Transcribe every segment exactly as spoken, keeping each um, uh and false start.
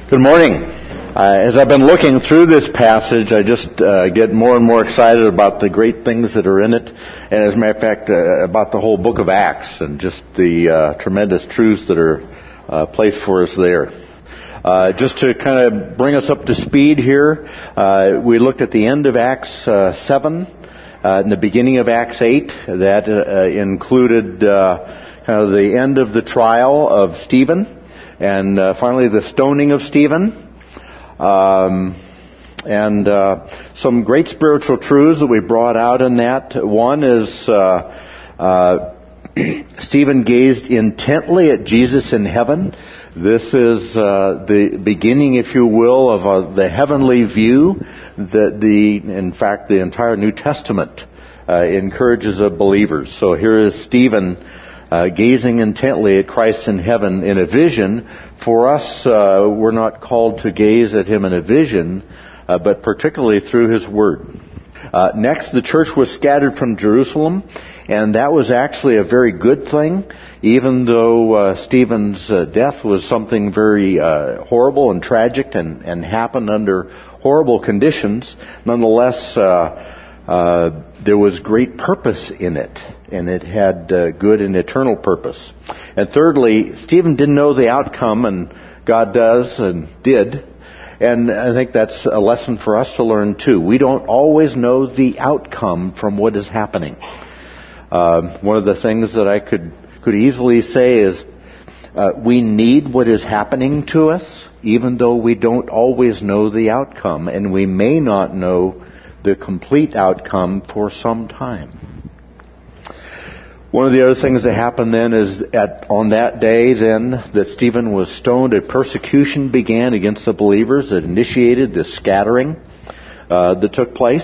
Good morning. Uh, as I've been looking through this passage, I just uh, get more and more excited about the great things that are in it, and as a matter of fact, uh, about the whole book of Acts and just the uh, tremendous truths that are uh, placed for us there. Uh, just to kind of bring us up to speed here, uh, we looked at the end of Acts uh, seven, uh, and the beginning of Acts eight. That uh, included uh, kind of the end of the trial of Stephen. And uh, finally, the stoning of Stephen, um, and uh, some great spiritual truths that we brought out in that. One is uh, uh, Stephen gazed intently at Jesus in heaven. This is uh, the beginning, if you will, of uh, the heavenly view that the, in fact, the entire New Testament uh, encourages of believers. So here is Stephen Uh, gazing intently at Christ in heaven in a vision. For us, uh, we're not called to gaze at Him in a vision, uh, but particularly through His Word. Uh, next, the church was scattered from Jerusalem, and that was actually a very good thing, even though uh, Stephen's uh, death was something very uh, horrible and tragic and, and happened under horrible conditions. Nonetheless, uh, uh, there was great purpose in it. And it had uh, good and eternal purpose. And thirdly, Stephen didn't know the outcome, and God does and did. And I think that's a lesson for us to learn too. We don't always know the outcome from what is happening. Uh, one of the things that I could could easily say is uh, we need what is happening to us, even though we don't always know the outcome, and we may not know the complete outcome for some time. One of the other things that happened then is at on that day then that Stephen was stoned, a persecution began against the believers that initiated this scattering uh, that took place.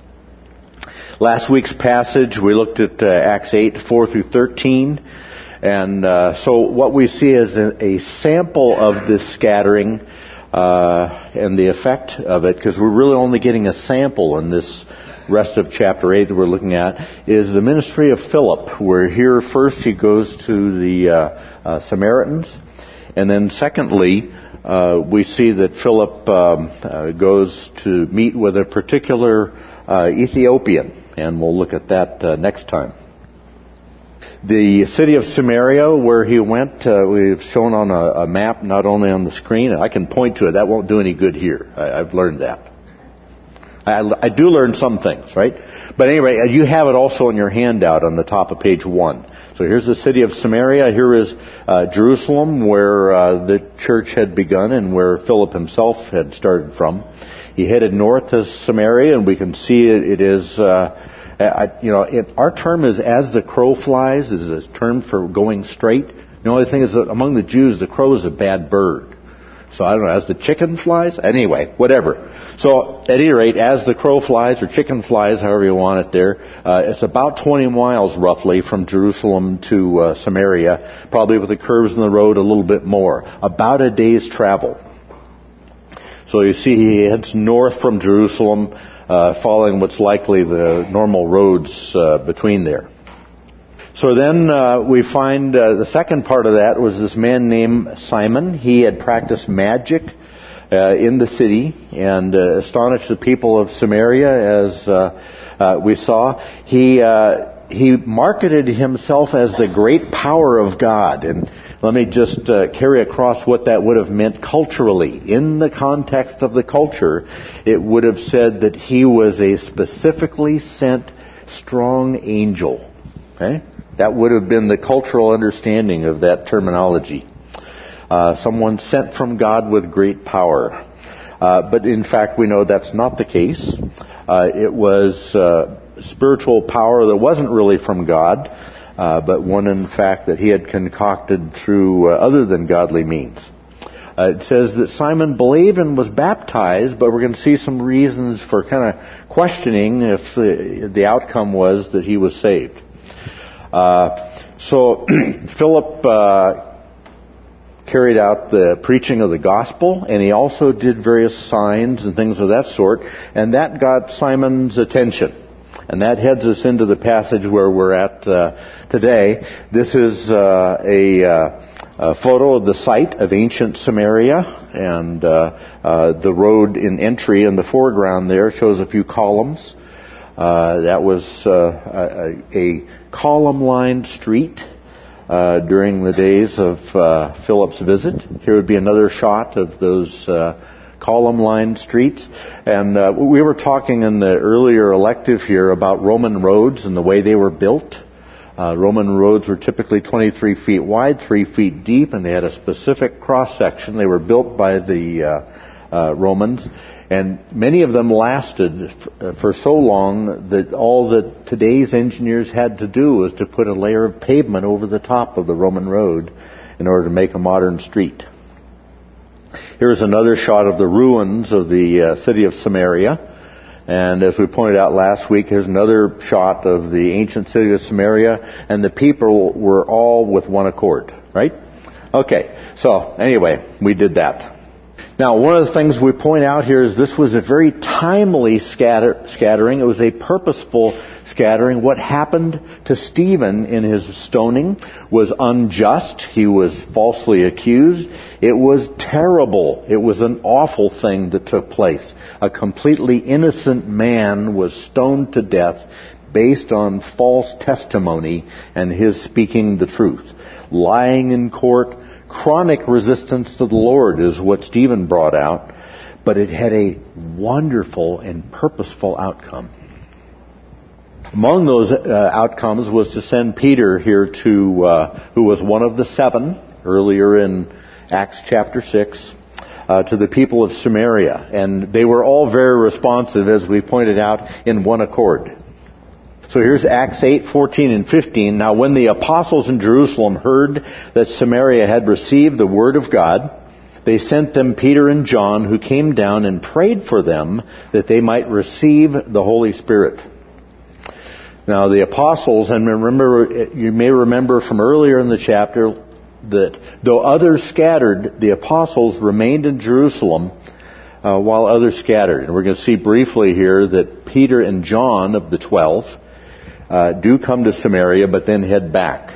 Last week's passage, we looked at uh, Acts eight, four through thirteen. And uh, so what we see is a, a sample of this scattering uh, and the effect of it, because we're really only getting a sample in this rest of chapter eight that we're looking at, is the ministry of Philip, where here first he goes to the uh, uh, Samaritans, and then secondly uh, we see that Philip um, uh, goes to meet with a particular uh, Ethiopian, and we'll look at that uh, next time. The city of Samaria, where he went, uh, we've shown on a, a map, not only on the screen. I can point to it. That won't do any good here. I, I've learned that. I, I do learn some things, right? But anyway, you have it also in your handout on the top of page one. So here's the city of Samaria. Here is uh, Jerusalem, where uh, the church had begun and where Philip himself had started from. He headed north to Samaria, and we can see it, it is, uh, I, you know, it, our term is as the crow flies, is a term for going straight. The only thing is that among the Jews, the crow is a bad bird. So I don't know, as the chicken flies? Anyway, whatever. So at any rate, as the crow flies, or chicken flies, however you want it there, uh, it's about twenty miles roughly from Jerusalem to uh, Samaria, probably with the curves in the road a little bit more. About a day's travel. So you see he heads north from Jerusalem, uh, following what's likely the normal roads uh, between there. So then uh, we find uh, the second part of that was this man named Simon. He had practiced magic uh, in the city and uh, astonished the people of Samaria, as uh, uh, we saw. He uh, he marketed himself as the great power of God. And let me just uh, carry across what that would have meant culturally. In the context of the culture, it would have said that he was a specifically sent strong angel. Okay? That would have been the cultural understanding of that terminology. Uh, someone sent from God with great power. Uh, but in fact, we know that's not the case. Uh, it was uh, spiritual power that wasn't really from God, uh, but one, in fact, that he had concocted through uh, other than godly means. Uh, it says that Simon believed and was baptized, but we're going to see some reasons for kind of questioning if the, the outcome was that he was saved. Uh, so Philip uh, carried out the preaching of the gospel, and he also did various signs and things of that sort, and that got Simon's attention. And that heads us into the passage where we're at uh, today. This is uh, a uh, A photo of the site of ancient Samaria, and uh, uh, the road in entry in the foreground there shows a few columns. Uh, that was uh, a, a column-lined street uh, during the days of uh, Philip's visit. Here would be another shot of those uh, column-lined streets. And uh, we were talking in the earlier elective here about Roman roads and the way they were built. Uh, Roman roads were typically twenty-three feet wide, three feet deep, and they had a specific cross-section. They were built by the uh, uh, Romans, and many of them lasted f- for so long that all that today's engineers had to do was to put a layer of pavement over the top of the Roman road in order to make a modern street. Here's another shot of the ruins of the uh, city of Samaria. And as we pointed out last week, here's another shot of the ancient city of Samaria, and the people were all with one accord, right? Okay, so anyway, we did that. Now, one of the things we point out here is this was a very timely scatter, scattering. It was a purposeful scattering. What happened to Stephen in his stoning was unjust. He was falsely accused. It was terrible. It was an awful thing that took place. A completely innocent man was stoned to death based on false testimony and his speaking the truth. Lying in court, chronic resistance to the Lord is what Stephen brought out, but it had a wonderful and purposeful outcome. Among those uh, outcomes was to send Peter here to, uh, who was one of the seven, earlier in Acts chapter six, uh, to the people of Samaria. And they were all very responsive, as we pointed out, in one accord. So here's Acts eight, fourteen and fifteen. Now when the apostles in Jerusalem heard that Samaria had received the word of God, they sent them Peter and John, who came down and prayed for them that they might receive the Holy Spirit. Now the apostles, and remember, you may remember from earlier in the chapter that though others scattered, the apostles remained in Jerusalem uh, while others scattered. And we're going to see briefly here that Peter and John of the twelve Uh, do come to Samaria, but then head back.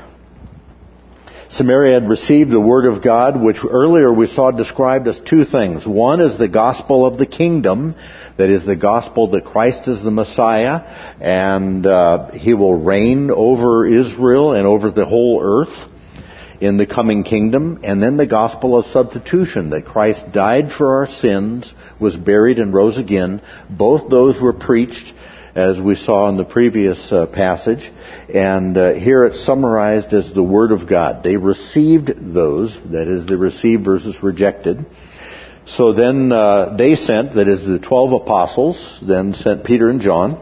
Samaria had received the Word of God, which earlier we saw described as two things. One is the gospel of the kingdom, that is the gospel that Christ is the Messiah, and uh, He will reign over Israel and over the whole earth in the coming kingdom. And then the gospel of substitution, that Christ died for our sins, was buried and rose again. Both those were preached, as we saw in the previous uh, passage. And uh, here it's summarized as the Word of God. They received those, that is, they received versus rejected. So then uh, they sent, that is, the twelve apostles, then sent Peter and John.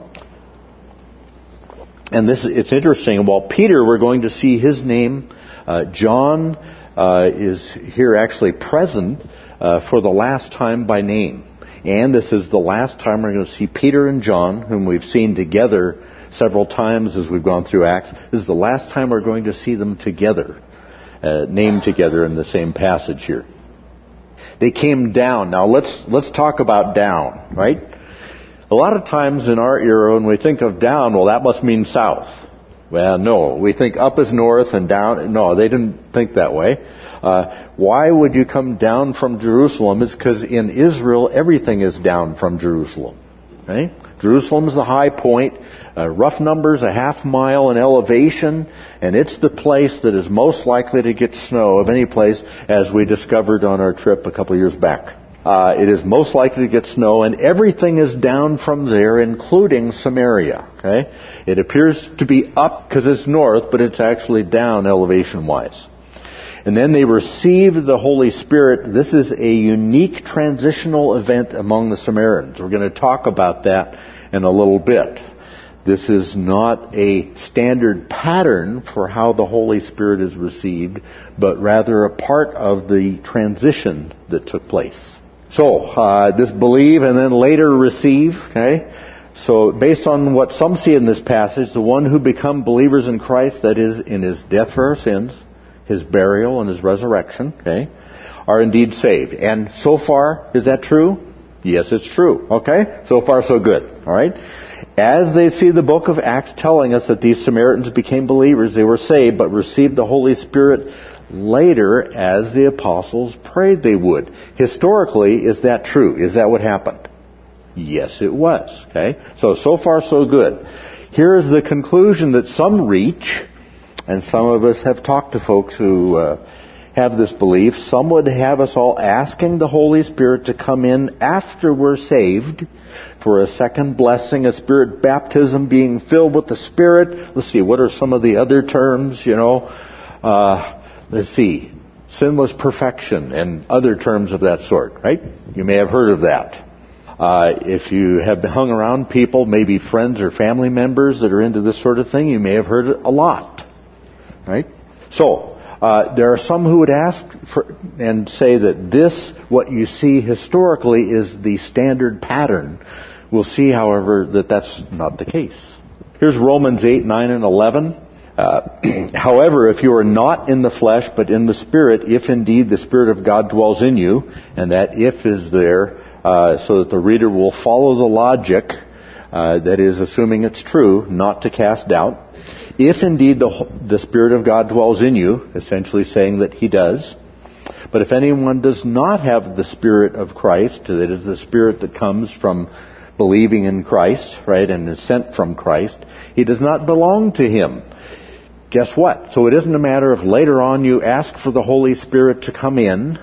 And this, it's interesting. While Peter, we're going to see his name. Uh, John uh, is here actually present uh, for the last time by name. And this is the last time we're going to see Peter and John, whom we've seen together several times as we've gone through Acts. This is the last time we're going to see them together, uh, named together in the same passage here. They came down. Now let's let's talk about down, right? A lot of times in our era, when we think of down, well, that must mean south. Well, no. We think up is north and down. No, they didn't think that way. Uh, why would you come down from Jerusalem? It's because in Israel, everything is down from Jerusalem. Okay? Jerusalem is the high point. Uh, rough numbers, a half mile in elevation, and it's the place that is most likely to get snow of any place, as we discovered on our trip a couple of years back. Uh, it is most likely to get snow, and everything is down from there, including Samaria. Okay? It appears to be up because it's north, but it's actually down elevation-wise. And then they received the Holy Spirit. This is a unique transitional event among the Samaritans. We're going to talk about that in a little bit. This is not a standard pattern for how the Holy Spirit is received, but rather a part of the transition that took place. So, uh, this believe and then later receive, okay? So, based on what some see in this passage, the one who become believers in Christ, that is, in His death for our sins, His burial and His resurrection, okay, are indeed saved. And so far, is that true? Yes, it's true. Okay? So far, so good. All right? As they see the book of Acts telling us that these Samaritans became believers, they were saved, but received the Holy Spirit later as the apostles prayed they would. Historically, is that true? Is that what happened? Yes, it was. Okay? So, so far so good. Here is the conclusion that some reach, and some of us have talked to folks who uh, have this belief. Some would have us all asking the Holy Spirit to come in after we're saved for a second blessing, a Spirit baptism, being filled with the Spirit. Let's see, what are some of the other terms, you know? Uh, let's see, sinless perfection and other terms of that sort, right? You may have heard of that. Uh, if you have hung around people, maybe friends or family members that are into this sort of thing, you may have heard it a lot, right? So, uh, there are some who would ask for, and say that this, what you see historically, is the standard pattern. We'll see, however, that that's not the case. Here's Romans eight, nine, and eleven. Uh, however, if you are not in the flesh, but in the Spirit, if indeed the Spirit of God dwells in you, and that if is there, uh, so that the reader will follow the logic, uh, that is, assuming it's true, not to cast doubt. If indeed the, the Spirit of God dwells in you, essentially saying that He does. But if anyone does not have the Spirit of Christ, that is the Spirit that comes from believing in Christ, right, and is sent from Christ, he does not belong to Him. Guess what? So it isn't a matter of later on you ask for the Holy Spirit to come in.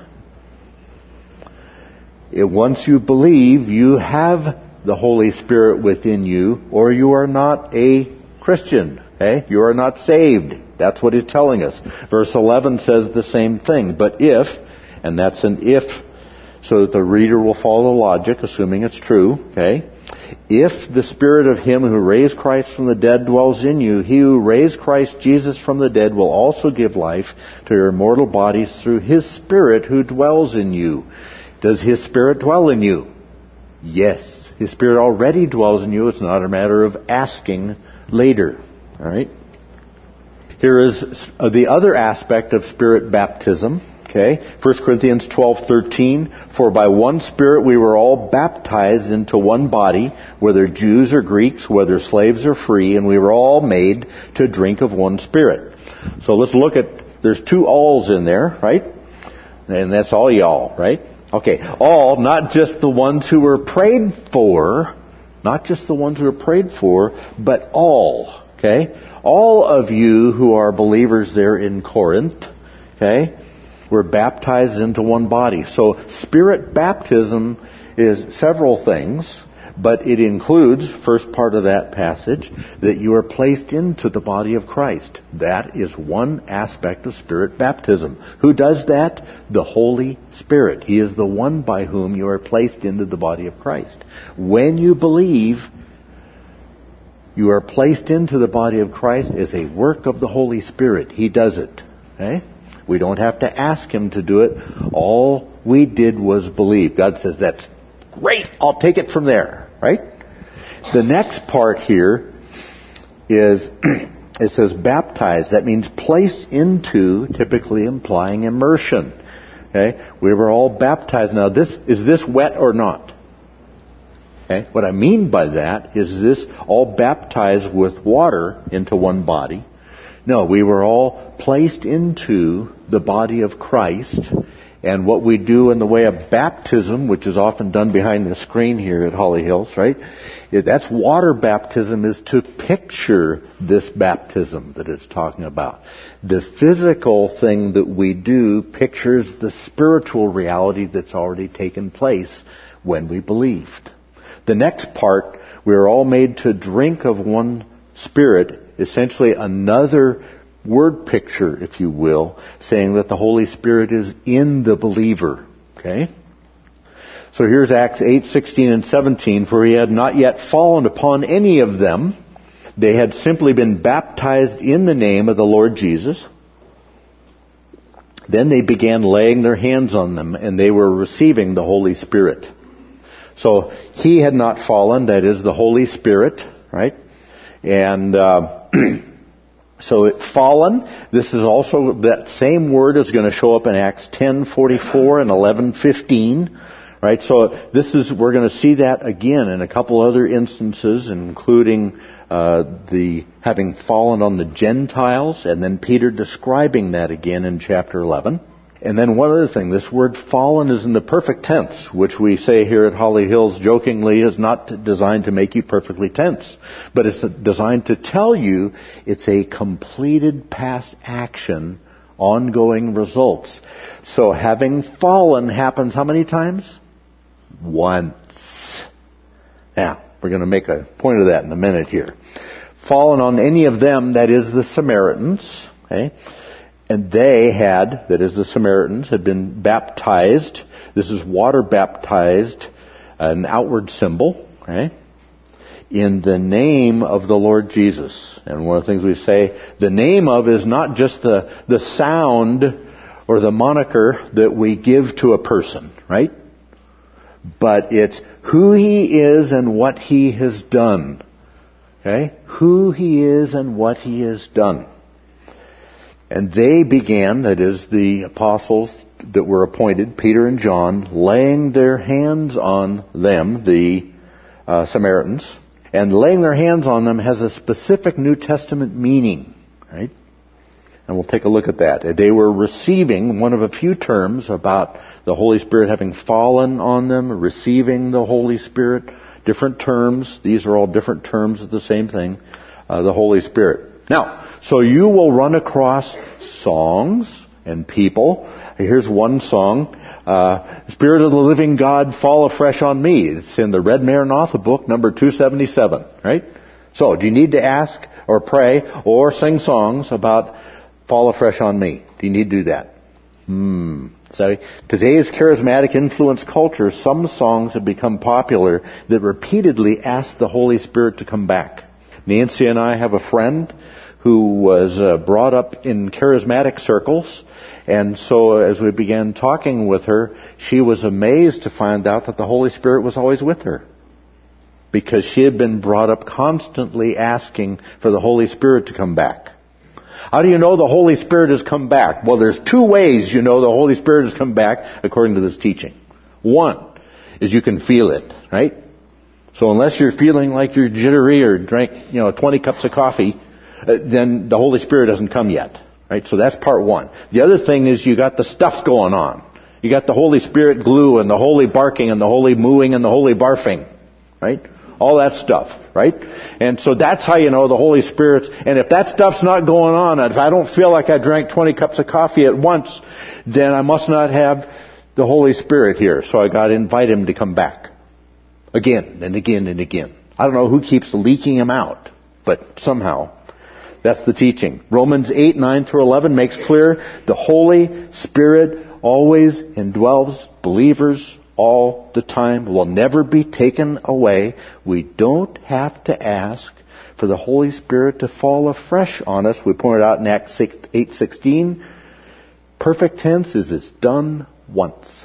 It, once you believe, you have the Holy Spirit within you, or you are not a Christian. Okay? You are not saved. That's what it's telling us. Verse eleven says the same thing. But if, and that's an if, so that the reader will follow the logic, assuming it's true, okay? If the Spirit of Him who raised Christ from the dead dwells in you, He who raised Christ Jesus from the dead will also give life to your mortal bodies through His Spirit who dwells in you. Does His Spirit dwell in you? Yes. His Spirit already dwells in you. It's not a matter of asking later. All right? Here is the other aspect of Spirit baptism. Okay, First Corinthians twelve thirteen. For by one Spirit we were all baptized into one body, whether Jews or Greeks, whether slaves or free, and we were all made to drink of one Spirit. So let's look at, there's two alls in there, right? And that's all y'all, right? Okay, all, not just the ones who were prayed for, not just the ones who were prayed for, but all, okay? All of you who are believers there in Corinth, okay? We're baptized into one body. So Spirit baptism is several things, but it includes, first part of that passage, that you are placed into the body of Christ. That is one aspect of Spirit baptism. Who does that? The Holy Spirit. He is the one by whom you are placed into the body of Christ. When you believe, you are placed into the body of Christ as a work of the Holy Spirit. He does it. Okay? We don't have to ask Him to do it. All we did was believe. God says, that's great. I'll take it from there. Right? The next part here is, it says baptized. That means placed into, typically implying immersion. Okay? We were all baptized. Now, this is this wet or not? Okay? What I mean by that is this all baptized with water into one body. No, we were all placed into the body of Christ. And what we do in the way of baptism, which is often done behind the screen here at Holly Hills, right? That's water baptism, is to picture this baptism that it's talking about. The physical thing that we do pictures the spiritual reality that's already taken place when we believed. The next part, we are all made to drink of one Spirit, essentially another word picture, if you will, saying that the Holy Spirit is in the believer. Okay? So here's Acts eight, sixteen and seventeen. For he had not yet fallen upon any of them. They had simply been baptized in the name of the Lord Jesus. Then they began laying their hands on them, and they were receiving the Holy Spirit. So he had not fallen, that is the Holy Spirit, right? And uh, so it fallen, this is also, that same word is going to show up in Acts ten forty-four and eleven fifteen, Right? So this is, we're going to see that again in a couple other instances, including uh, the having fallen on the Gentiles, and then Peter describing that again in chapter eleven. And then one other thing, this word fallen is in the perfect tense, which we say here at Holly Hills jokingly is not designed to make you perfectly tense, but it's designed to tell you it's a completed past action, ongoing results. So having fallen happens how many times? Once. Now, we're going to make a point of that in a minute here. Fallen on any of them, that is the Samaritans, okay? And they had, that is the Samaritans, had been baptized. This is water baptized, an outward symbol, okay, in the name of the Lord Jesus. And one of the things we say, the name of is not just the, the sound or the moniker that we give to a person, right? But it's who he is and what he has done. Okay? Who he is and what he has done. And they began, that is the apostles that were appointed, Peter and John, laying their hands on them, the uh, Samaritans. And laying their hands on them has a specific New Testament meaning, right? And we'll take a look at that. They were receiving one of a few terms about the Holy Spirit having fallen on them, receiving the Holy Spirit. Different terms. These are all different terms of the same thing. Uh, the Holy Spirit. Now, so you will run across songs and people. Here's one song. Uh, Spirit of the Living God, fall afresh on me. It's in the Red Maranatha book, number two seventy-seven, right? So, do you need to ask or pray or sing songs about fall afresh on me? Do you need to do that? Hmm. So, today's charismatic influence culture, some songs have become popular that repeatedly ask the Holy Spirit to come back. Nancy and I have a friend who was uh, brought up in charismatic circles. And so as we began talking with her, she was amazed to find out that the Holy Spirit was always with her. Because she had been brought up constantly asking for the Holy Spirit to come back. How do you know the Holy Spirit has come back? Well, there's two ways you know the Holy Spirit has come back according to this teaching. One is you can feel it, right? So unless you're feeling like you're jittery or drank, you know, twenty cups of coffee, uh, then the Holy Spirit hasn't come yet. Right? So that's part one. The other thing is you got the stuff going on. You got the Holy Spirit glue and the holy barking and the holy mooing and the holy barfing. Right? All that stuff. Right? And so that's how you know the Holy Spirit's, and if that stuff's not going on, if I don't feel like I drank twenty cups of coffee at once, then I must not have the Holy Spirit here. So I got to invite Him to come back. Again and again and again. I don't know who keeps leaking Him out, but somehow. That's the teaching. Romans eight, nine through eleven makes clear the Holy Spirit always indwells believers all the time, will never be taken away. We don't have to ask for the Holy Spirit to fall afresh on us. We pointed out in Acts eight sixteen, perfect tense is it's done once.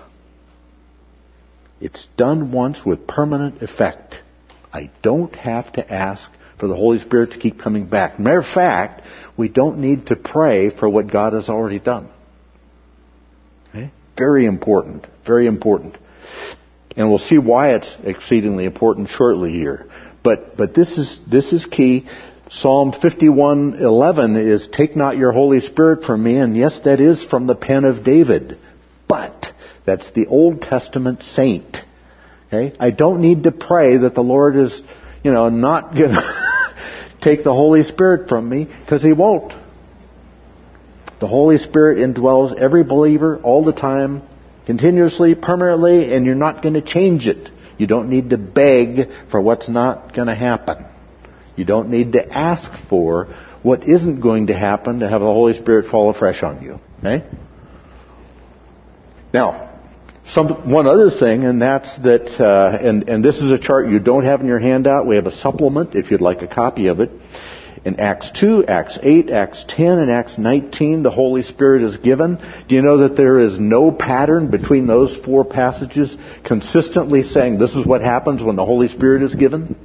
It's done once with permanent effect. I don't have to ask for the Holy Spirit to keep coming back. Matter of fact, we don't need to pray for what God has already done. Okay? Very important. Very important. And we'll see why it's exceedingly important shortly here. But but this is this is key. Psalm fifty-one eleven is, take not your Holy Spirit from me. And yes, that is from the pen of David. But that's the Old Testament saint. Okay? I don't need to pray that the Lord is, you know, not going to take the Holy Spirit from me, because He won't. The Holy Spirit indwells every believer all the time, continuously, permanently, and you're not going to change it. You don't need to beg for what's not going to happen. You don't need to ask for what isn't going to happen to have the Holy Spirit fall afresh on you. Okay? Now, Some, one other thing, and that's that, uh, and, and this is a chart you don't have in your handout. We have a supplement if you'd like a copy of it. In Acts two, Acts eight, Acts ten, and Acts nineteen, the Holy Spirit is given. Do you know that there is no pattern between those four passages consistently saying this is what happens when the Holy Spirit is given?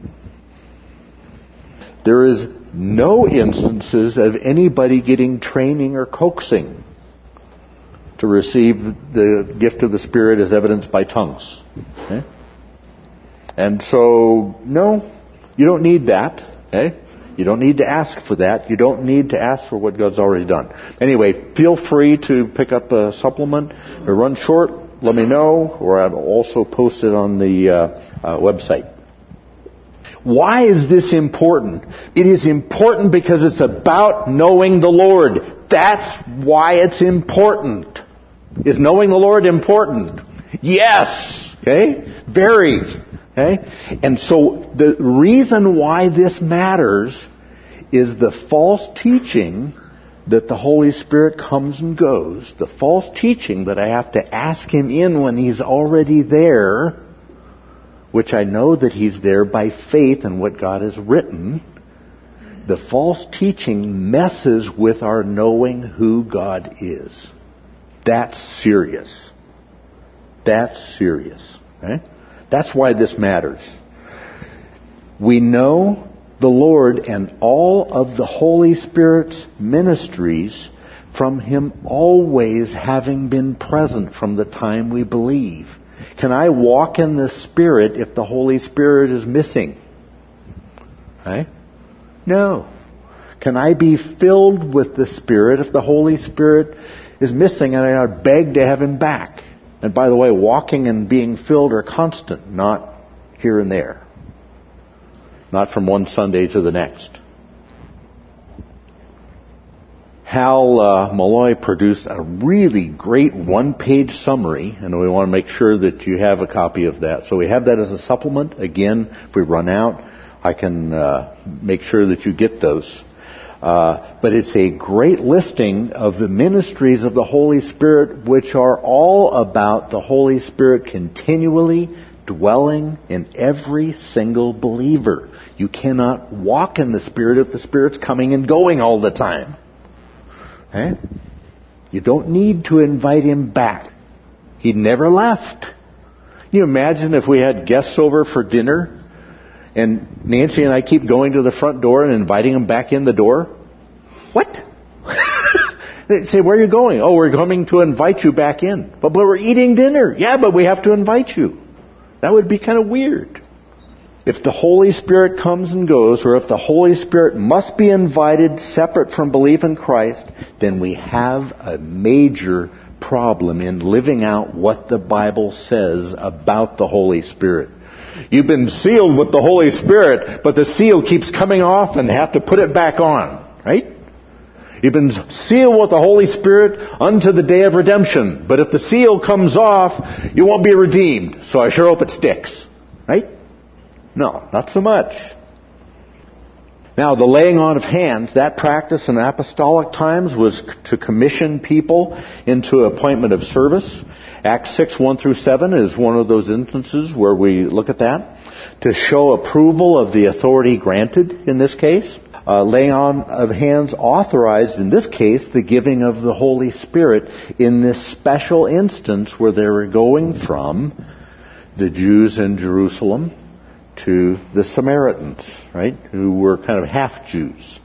There is no instances of anybody getting training or coaxing. to receive the gift of the Spirit as evidenced by tongues. Okay? And so, no, you don't need that. Okay? You don't need to ask for that. You don't need to ask for what God's already done. Anyway, feel free to pick up a supplement or run short. Let me know, or I'll also post it on the uh, uh, website. Why is this important? It is important because it's about knowing the Lord. That's why it's important. Is knowing the Lord important? Yes. Okay? Very. Okay? And so the reason why this matters is the false teaching that the Holy Spirit comes and goes, the false teaching that I have to ask Him in when He's already there, which I know that He's there by faith in what God has written. The false teaching messes with our knowing who God is. That's serious. That's serious. Okay? That's why this matters. We know the Lord and all of the Holy Spirit's ministries from Him always having been present from the time we believe. Can I walk in the Spirit if the Holy Spirit is missing? Right? No. Can I be filled with the Spirit if the Holy Spirit is missing and I beg to have Him back? And by the way, walking and being filled are constant, not here and there. Not from one Sunday to the next. Hal uh, Malloy produced a really great one-page summary, and we want to make sure that you have a copy of that. So we have that as a supplement. Again, if we run out, I can uh, make sure that you get those. Uh, but it's a great listing of the ministries of the Holy Spirit, which are all about the Holy Spirit continually dwelling in every single believer. You cannot walk in the Spirit if the Spirit's coming and going all the time. Okay? You don't need to invite Him back. He never left. Can you imagine if we had guests over for dinner and Nancy and I keep going to the front door and inviting them back in the door? What? They say, where are you going? Oh, we're coming to invite you back in. But, but we're eating dinner. Yeah, but we have to invite you. That would be kind of weird. If the Holy Spirit comes and goes, or if the Holy Spirit must be invited separate from belief in Christ, then we have a major problem in living out what the Bible says about the Holy Spirit. You've been sealed with the Holy Spirit, but the seal keeps coming off and have to put it back on, right? You've been sealed with the Holy Spirit unto the day of redemption. But if the seal comes off, you won't be redeemed. So I sure hope it sticks. Right? No, not so much. Now, the laying on of hands, that practice in apostolic times was to commission people into appointment of service. Acts six, one through seven is one of those instances where we look at that. To show approval of the authority granted in this case. Uh, laying on of hands authorized, in this case, the giving of the Holy Spirit in this special instance where they were going from the Jews in Jerusalem to the Samaritans, right, who were kind of half-Jews.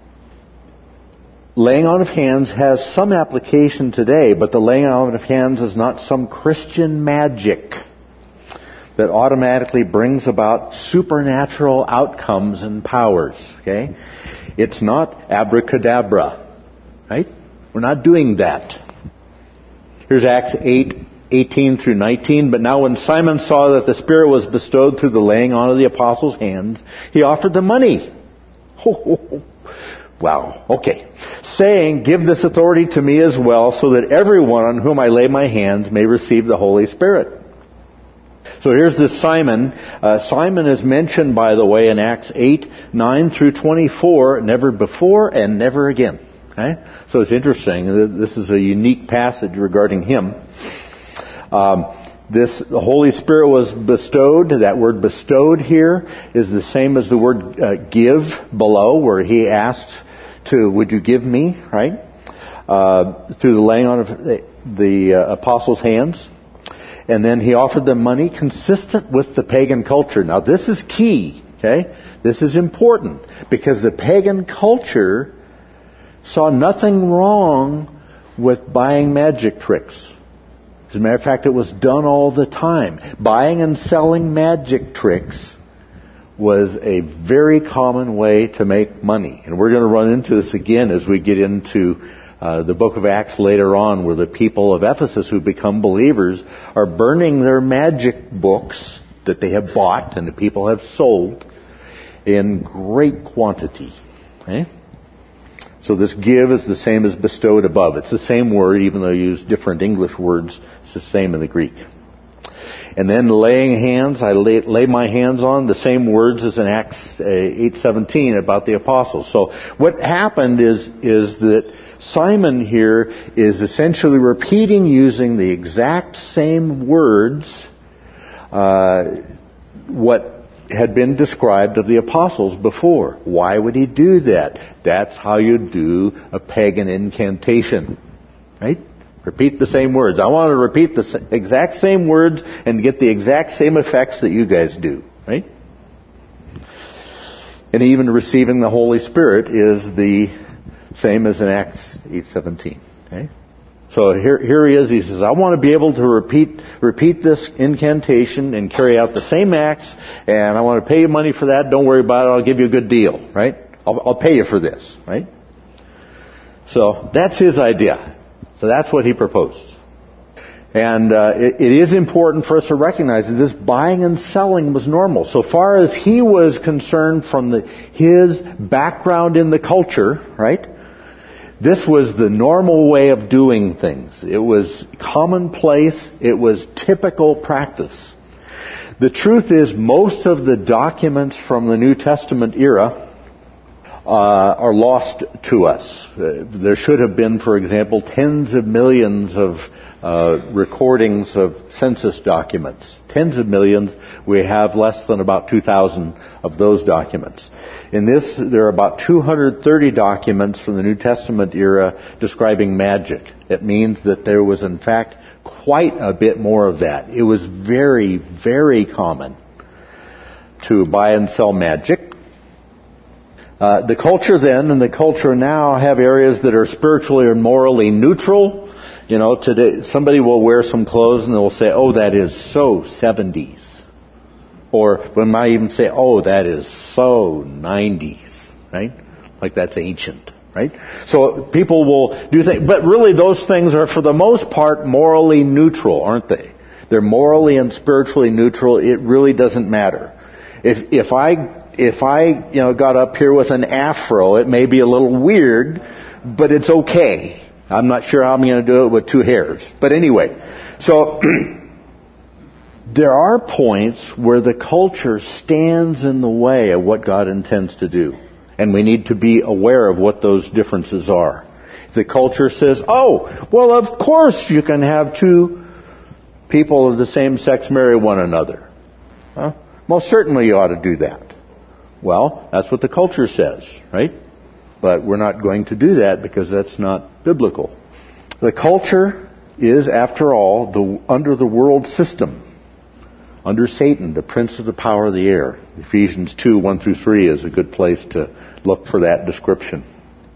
Laying on of hands has some application today, but the laying on of hands is not some Christian magic that automatically brings about supernatural outcomes and powers. Okay? It's not abracadabra. Right? We're not doing that. Here's Acts eight, eighteen through nineteen. But now when Simon saw that the Spirit was bestowed through the laying on of the apostles' hands, he offered them money. Wow. Okay. Saying, give this authority to me as well, so that everyone on whom I lay my hands may receive the Holy Spirit. So here's this Simon. Uh, Simon is mentioned, by the way, in Acts eight, nine through twenty-four, never before and never again. Okay? So it's interesting. This is a unique passage regarding him. Um, this, the Holy Spirit was bestowed. That word bestowed here is the same as the word uh, give below, where he asked to, would you give me, right? Uh, through the laying on of the, the uh, apostles' hands. And then he offered them money consistent with the pagan culture. Now this is key, okay? This is important because the pagan culture saw nothing wrong with buying magic tricks. As a matter of fact, it was done all the time. Buying and selling magic tricks was a very common way to make money. And we're going to run into this again as we get into uh, the book of Acts later on, where the people of Ephesus who become believers are burning their magic books that they have bought and the people have sold in great quantity. Okay? So this give is the same as bestowed above. It's the same word, even though you use different English words. It's the same in the Greek. And then laying hands, I lay, lay my hands on, the same words as in Acts eight seventeen about the apostles. So what happened is, is that Simon here is essentially repeating using the exact same words, uh, what had been described of the apostles before. Why would he do that? That's how you do a pagan incantation. Right? Repeat the same words. I want to repeat the exact same words and get the exact same effects that you guys do. Right? And even receiving the Holy Spirit is the same as in Acts eight seventeen. Okay? So here, here he is. He says, I want to be able to repeat repeat this incantation and carry out the same acts, and I want to pay you money for that. Don't worry about it. I'll give you a good deal, right? I'll, I'll pay you for this, right? So that's his idea. So that's what he proposed. And uh, it, it is important for us to recognize that this buying and selling was normal. So far as he was concerned from the, his background in the culture, right? This was the normal way of doing things. It was commonplace. It was typical practice. The truth is, most of the documents from the New Testament era uh, are lost to us. Uh, there should have been, for example, tens of millions of uh, recordings of census documents. Tens of millions. We have less than about two thousand of those documents. In this, there are about two hundred thirty documents from the New Testament era describing magic. It means that there was, in fact, quite a bit more of that. It was very, very common to buy and sell magic. Uh, the culture then and the culture now have areas that are spiritually or morally neutral. You know, today somebody will wear some clothes and they'll say, oh, that is so seventies. Or we might even say, oh, that is so nineties, right? Like that's ancient, right? So people will do things, but really those things are for the most part morally neutral, aren't they? They're morally and spiritually neutral. It really doesn't matter. If, if I, if I, you know, got up here with an afro, it may be a little weird, but it's okay. I'm not sure how I'm going to do it with two hairs. But anyway, so there are points where the culture stands in the way of what God intends to do. And we need to be aware of what those differences are. The culture says, oh, well, of course you can have two people of the same sex marry one another. Huh? Most certainly you ought to do that. Well, that's what the culture says, right? But we're not going to do that because that's not biblical. The culture is, after all, the, under the world system. Under Satan, the prince of the power of the air. Ephesians two, one through three is a good place to look for that description.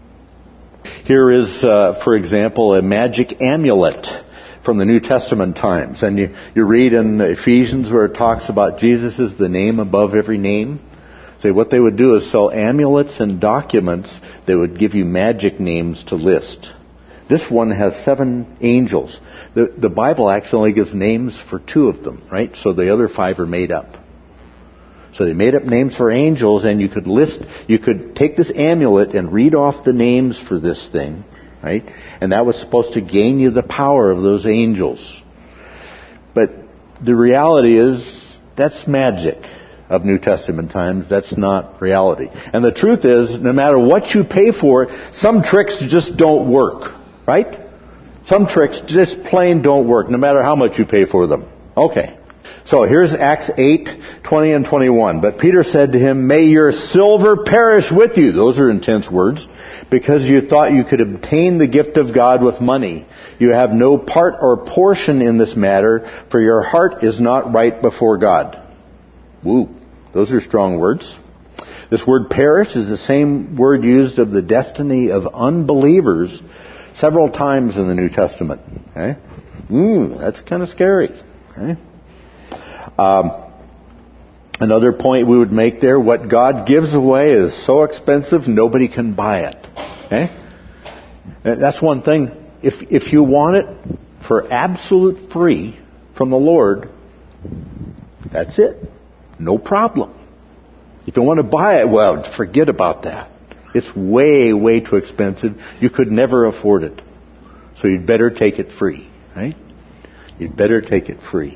Here is, uh, for example, a magic amulet from the New Testament times. And you, you read in Ephesians where it talks about Jesus is the name above every name. Say what they would do is sell amulets and documents that would give you magic names to list. This one has seven angels. The, the Bible actually gives names for two of them, right? So the other five are made up. So they made up names for angels, and you could list, you could take this amulet and read off the names for this thing, right? And that was supposed to gain you the power of those angels. But the reality is, that's magic of New Testament times. That's not reality. And the truth is, no matter what you pay for it, some tricks just don't work, right? Some tricks just plain don't work, no matter how much you pay for them. Okay. So here's Acts eight, twenty and twenty-one. But Peter said to him, may your silver perish with you. Those are intense words. Because you thought you could obtain the gift of God with money. You have no part or portion in this matter, for your heart is not right before God. Woo. Those are strong words. This word perish is the same word used of the destiny of unbelievers several times in the New Testament. Okay? Ooh, that's kind of scary. Okay? Um, another point we would make there, what God gives away is so expensive nobody can buy it. Okay? That's one thing. If if you want it for absolute free from the Lord, that's it. No problem. If you want to buy it, well, forget about that. It's way, way too expensive. You could never afford it. So you'd better take it free. Right? You'd better take it free.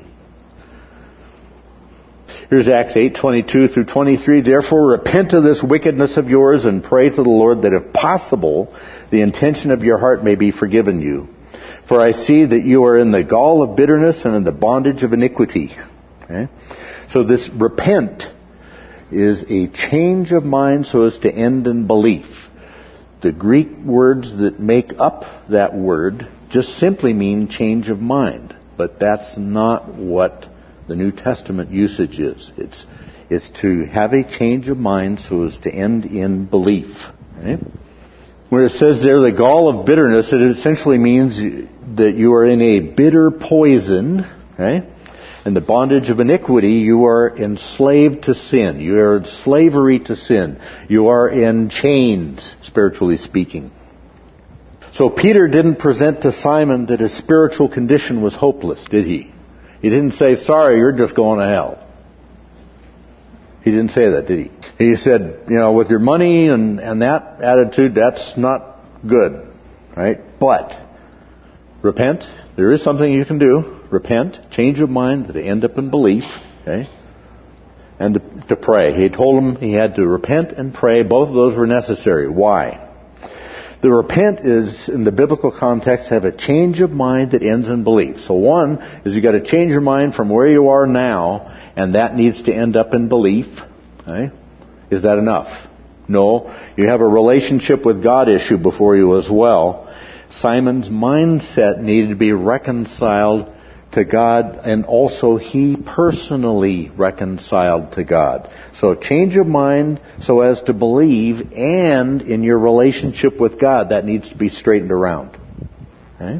Here's Acts eight twenty-two through twenty-three. Therefore, repent of this wickedness of yours and pray to the Lord that if possible, the intention of your heart may be forgiven you. For I see that you are in the gall of bitterness and in the bondage of iniquity. Okay? So this repent is a change of mind so as to end in belief. The Greek words that make up that word just simply mean change of mind. But that's not what the New Testament usage is. It's, it's to have a change of mind so as to end in belief. Okay? Where it says there, the gall of bitterness, it essentially means that you are in a bitter poison. Okay? In the bondage of iniquity, you are enslaved to sin. You are in slavery to sin. You are in chains, spiritually speaking. So Peter didn't present to Simon that his spiritual condition was hopeless, did he? He didn't say, sorry, you're just going to hell. He didn't say that, did he? He said, you know, with your money and, and that attitude, that's not good, right? But repent. There is something you can do. Repent, change of mind, to end up in belief, okay? And to, to pray. He told him he had to repent and pray. Both of those were necessary. Why? The repent is, in the biblical context, have a change of mind that ends in belief. So one is you got to change your mind from where you are now, and that needs to end up in belief. Okay? Is that enough? No. You have a relationship with God issue before you as well. Simon's mindset needed to be reconciled to God, and also he personally reconciled to God. So change of mind so as to believe, and in your relationship with God, that needs to be straightened around. Okay?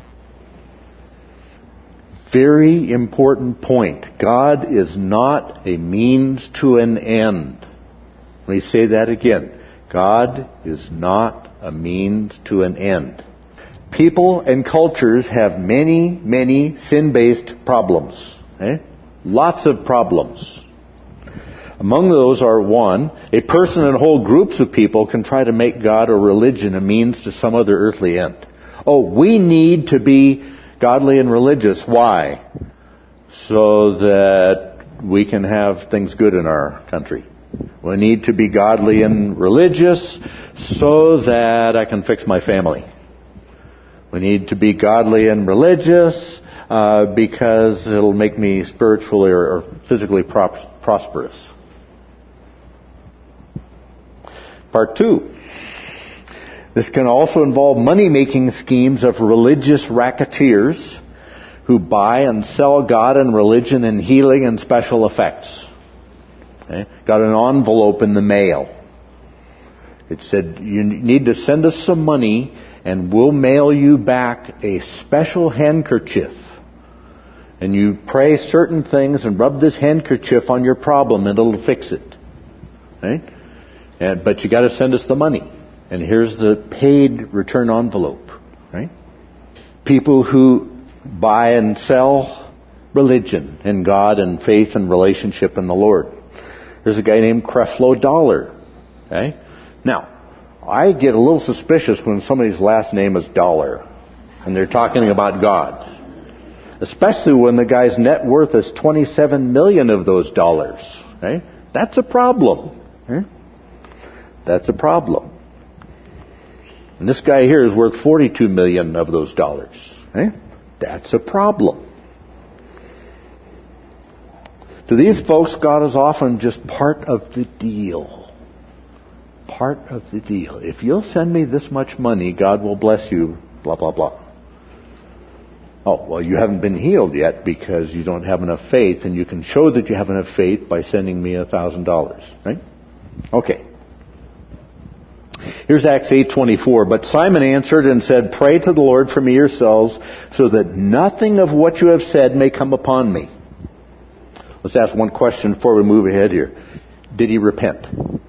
Very important point. God is not a means to an end. Let me say that again. God is not a means to an end. People and cultures have many, many sin-based problems. Eh? Lots of problems. Among those are, one, a person and whole groups of people can try to make God or religion a means to some other earthly end. Oh, we need to be godly and religious. Why? So that we can have things good in our country. We need to be godly and religious so that I can fix my family. We need to be godly and religious uh, because it'll make me spiritually or, or physically pro- prosperous. Part two. This can also involve money-making schemes of religious racketeers who buy and sell God and religion and healing and special effects. Okay? Got an envelope in the mail. It said, you need to send us some money and we'll mail you back a special handkerchief. And you pray certain things and rub this handkerchief on your problem and it'll fix it. Right? And, but you got to send us the money. And here's the paid return envelope. Right? People who buy and sell religion and God and faith and relationship in the Lord. There's a guy named Creflo Dollar. Okay? Now, I get a little suspicious when somebody's last name is Dollar and they're talking about God. Especially when the guy's net worth is twenty-seven million of those dollars. Okay? That's a problem. Okay? That's a problem. And this guy here is worth forty-two million of those dollars. Okay? That's a problem. To these folks, God is often just part of the deal. Part of the deal. If you'll send me this much money, God will bless you, blah, blah, blah. Oh, well, you haven't been healed yet because you don't have enough faith, and you can show that you have enough faith by sending me a thousand dollars, right? Okay. Here's Acts eight twenty-four. But Simon answered and said, pray to the Lord for me yourselves, so that nothing of what you have said may come upon me. Let's ask one question before we move ahead here. Did he repent?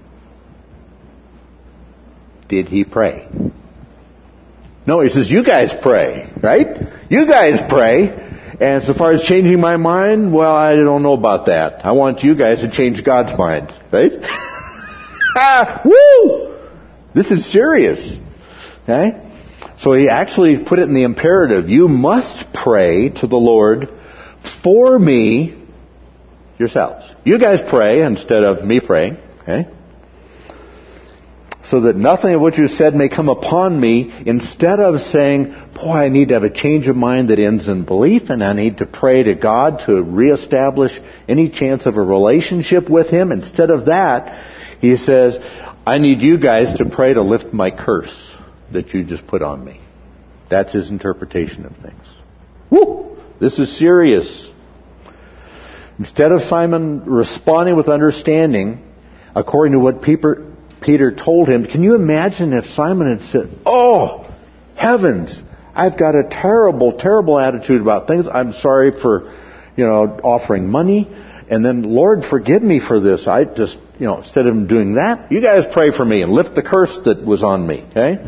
Did he pray? No, he says, you guys pray, right? You guys pray. And so far as changing my mind, well, I don't know about that. I want you guys to change God's mind, right? ah, woo! This is serious. Okay? So he actually put it in the imperative. You must pray to the Lord for me yourselves. You guys pray instead of me praying. Okay? So that nothing of what you said may come upon me, instead of saying, boy, I need to have a change of mind that ends in belief, and I need to pray to God to reestablish any chance of a relationship with Him. Instead of that, he says, I need you guys to pray to lift my curse that you just put on me. That's his interpretation of things. Woo! This is serious. Instead of Simon responding with understanding, according to what Peter, Peter told him, can you imagine if Simon had said, oh, heavens, I've got a terrible, terrible attitude about things. I'm sorry for, you know, offering money. And then, Lord, forgive me for this. I just, you know, instead of him doing that, you guys pray for me and lift the curse that was on me. Okay?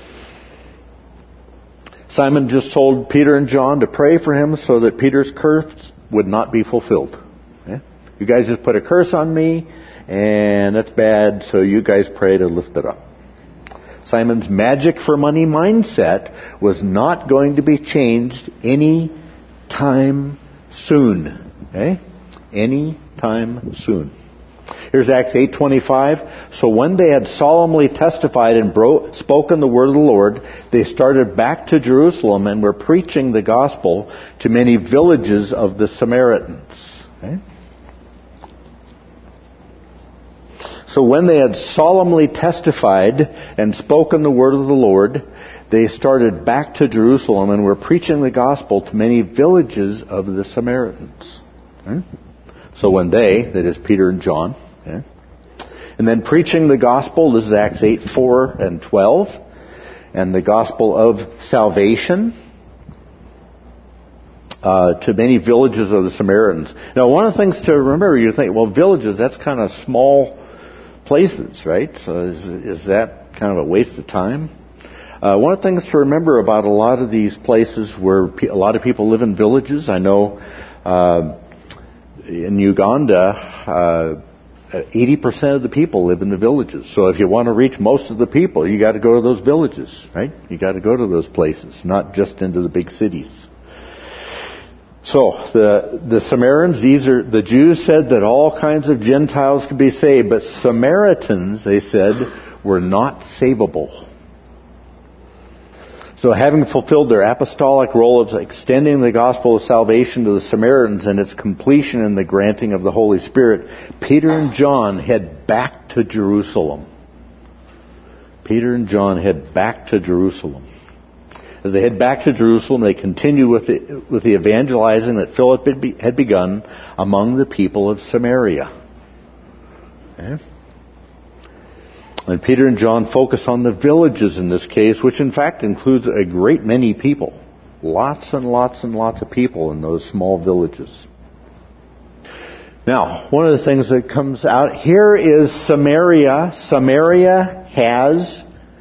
Simon just told Peter and John to pray for him so that Peter's curse would not be fulfilled. Okay? You guys just put a curse on me, and that's bad, so you guys pray to lift it up. Simon's magic for money mindset was not going to be changed any time soon. Okay? Any time soon. Here's Acts eight twenty-five. So when they had solemnly testified and bro- spoken the word of the Lord, they started back to Jerusalem and were preaching the gospel to many villages of the Samaritans. Okay? So when they had solemnly testified and spoken the word of the Lord, they started back to Jerusalem and were preaching the gospel to many villages of the Samaritans. Okay? So when they, that is Peter and John, okay, and then preaching the gospel, this is Acts eight, four and twelve, and the gospel of salvation uh, to many villages of the Samaritans. Now, one of the things to remember, you think, well, villages, that's kind of small places, right? So is, is that kind of a waste of time? Uh, one of the things to remember about a lot of these places where pe- a lot of people live in villages, I know uh, in Uganda, uh, eighty percent of the people live in the villages. So if you want to reach most of the people, you got to go to those villages, right? You got to go to those places, not just into the big cities. So the the Samaritans, these are the Jews said that all kinds of Gentiles could be saved, but Samaritans, they said, were not savable. So having fulfilled their apostolic role of extending the gospel of salvation to the Samaritans and its completion in the granting of the Holy Spirit, Peter and John head back to Jerusalem. Peter and John head back to Jerusalem. As they head back to Jerusalem, they continue with the, with the evangelizing that Philip had, be, had begun among the people of Samaria. Okay? And Peter and John focus on the villages in this case, which in fact includes a great many people. Lots and lots and lots of people in those small villages. Now, one of the things that comes out here is Samaria. Samaria has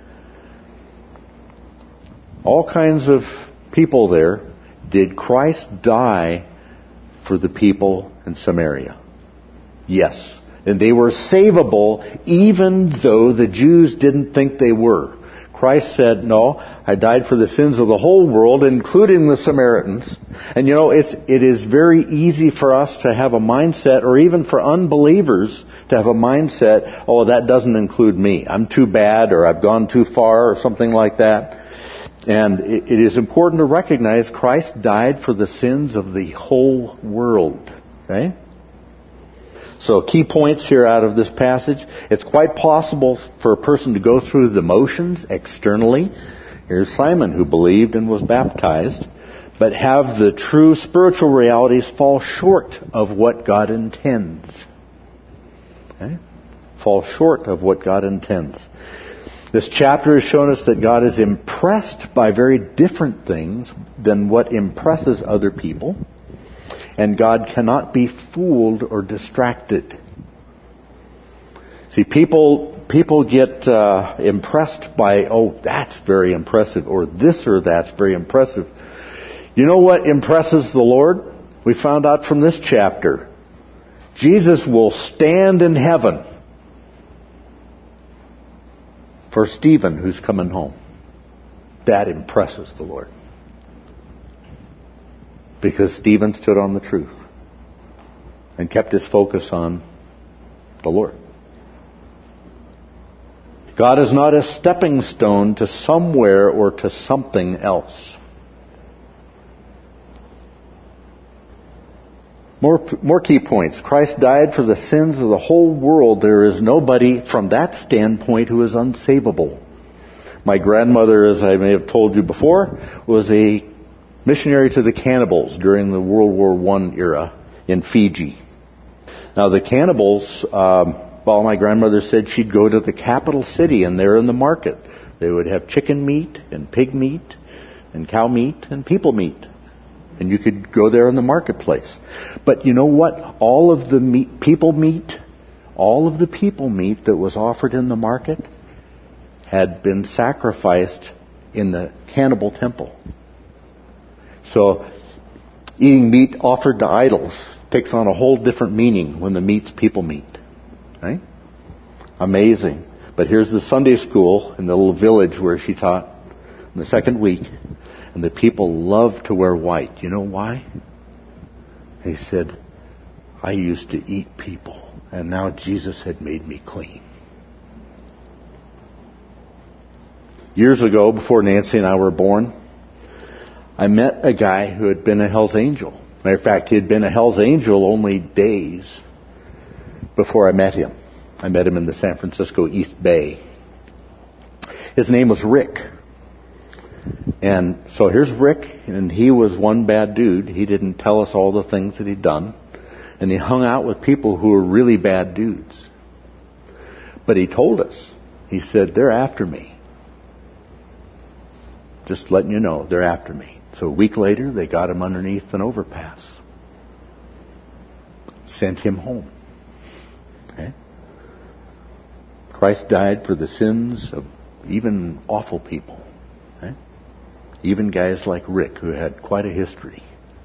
all kinds of people there. Did Christ die for the people in Samaria? Yes. And they were savable even though the Jews didn't think they were. Christ said, no, I died for the sins of the whole world, including the Samaritans. And you know, it's, it is very easy for us to have a mindset, or even for unbelievers to have a mindset, oh, that doesn't include me. I'm too bad, or I've gone too far, or something like that. And it, it is important to recognize Christ died for the sins of the whole world. Okay? So key points here out of this passage. It's quite possible for a person to go through the motions externally. Here's Simon who believed and was baptized, but have the true spiritual realities fall short of what God intends. Okay? Fall short of what God intends. This chapter has shown us that God is impressed by very different things than what impresses other people. And God cannot be fooled or distracted. See, people people get uh, impressed by, oh, that's very impressive, or this or that's very impressive. You know what impresses the Lord? We found out from this chapter. Jesus will stand in heaven for Stephen, who's coming home. That impresses the Lord. Because Stephen stood on the truth and kept his focus on the Lord. God is not a stepping stone to somewhere or to something else. More, more key points. Christ died for the sins of the whole world. There is nobody from that standpoint who is unsavable. My grandmother, as I may have told you before, was a missionary to the cannibals during the World War One era in Fiji. Now the cannibals, um, well, my grandmother said she'd go to the capital city and there in the market they would have chicken meat and pig meat and cow meat and people meat. And you could go there in the marketplace. But you know what? All of the meat, people meat, all of the people meat that was offered in the market had been sacrificed in the cannibal temple. So eating meat offered to idols takes on a whole different meaning when the meat's people meat. Right? Amazing. But here's the Sunday school in the little village where she taught in the second week. And the people loved to wear white. You know why? He said, I used to eat people, and now Jesus had made me clean. Years ago, before Nancy and I were born, I met a guy who had been a Hell's Angel. Matter of fact, he had been a Hell's Angel only days before I met him. I met him in the San Francisco East Bay. His name was Rick. And so here's Rick, and he was one bad dude. He didn't tell us all the things that he'd done. And he hung out with people who were really bad dudes. But he told us, he said, they're after me. Just letting you know, they're after me. So a week later, they got him underneath an overpass. Sent him home. Okay? Christ died for the sins of even awful people. Okay? Even guys like Rick, who had quite a history.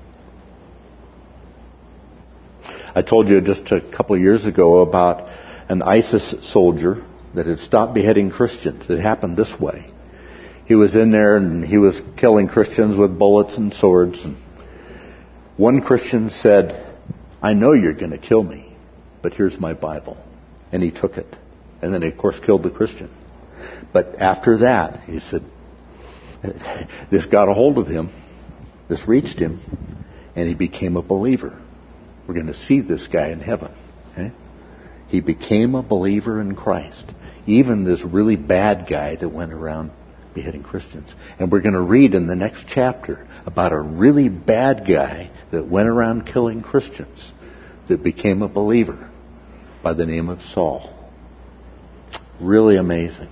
I told you just a couple of years ago about an ISIS soldier that had stopped beheading Christians. It happened this way. He was in there and he was killing Christians with bullets and swords. And one Christian said, I know you're going to kill me, but here's my Bible. And he took it. And then he, of course, killed the Christian. But after that, he said, this got a hold of him. This reached him. And he became a believer. We're going to see this guy in heaven. Okay? He became a believer in Christ. Even this really bad guy that went around beheading Christians. And we're going to read in the next chapter about a really bad guy that went around killing Christians that became a believer by the name of Saul. Really amazing.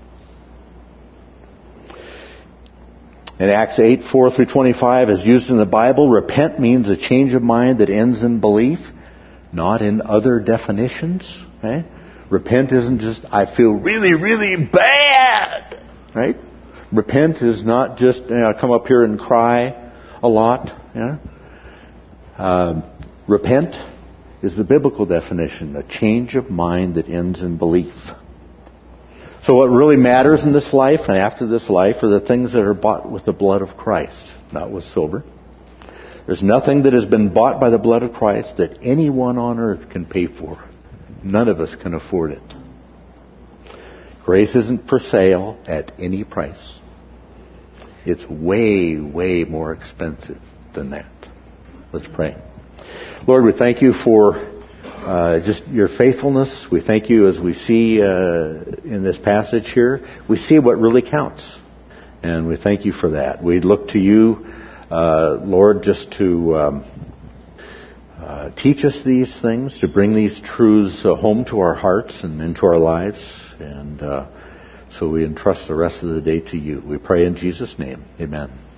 In Acts eight, four through twenty-five, as used in the Bible, repent means a change of mind that ends in belief, not in other definitions. Okay? Repent isn't just, I feel really, really bad. Right? Repent is not just, you know, come up here and cry a lot. Yeah? Um, repent is the biblical definition, a change of mind that ends in belief. So what really matters in this life and after this life are the things that are bought with the blood of Christ, not with silver. There's nothing that has been bought by the blood of Christ that anyone on earth can pay for. None of us can afford it. Grace isn't for sale at any price. It's way, way more expensive than that. Let's pray. Lord, we thank you for Uh, just your faithfulness. We thank you as we see uh, in this passage here. We see what really counts. And we thank you for that. We look to you, uh, Lord, just to um, uh, teach us these things, to bring these truths uh, home to our hearts and into our lives. And uh, So we entrust the rest of the day to you. We pray in Jesus' name. Amen.